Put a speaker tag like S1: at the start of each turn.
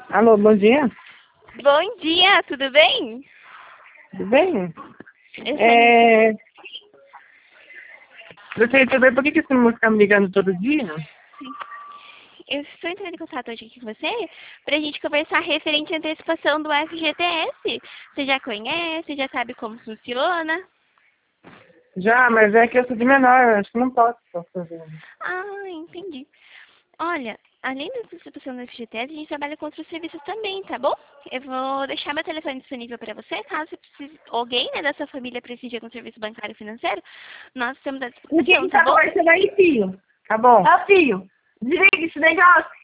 S1: Alô, bom dia.
S2: Bom dia, tudo bem?
S1: Tudo bem?
S2: Eu sou...
S1: Gostaria de saber por que você não fica me ligando todo dia?
S2: Eu estou entrando em contato hoje aqui com você para a gente conversar referente à antecipação do FGTS. Você já conhece, já sabe como funciona?
S1: Já, mas é que eu sou de menor, acho que não posso fazer.
S2: Ah, entendi. Olha, além da antecipação do FGTS, a gente trabalha com outros serviços também, tá bom? Eu vou deixar meu telefone disponível para você, caso você precise, alguém da sua família precise de algum serviço bancário financeiro, nós estamos à disposição,
S1: Ninguém
S2: tá
S1: tá
S2: bom?
S1: conversando aí, filho. Tá bom.
S3: Ó, filho, desliga esse negócio.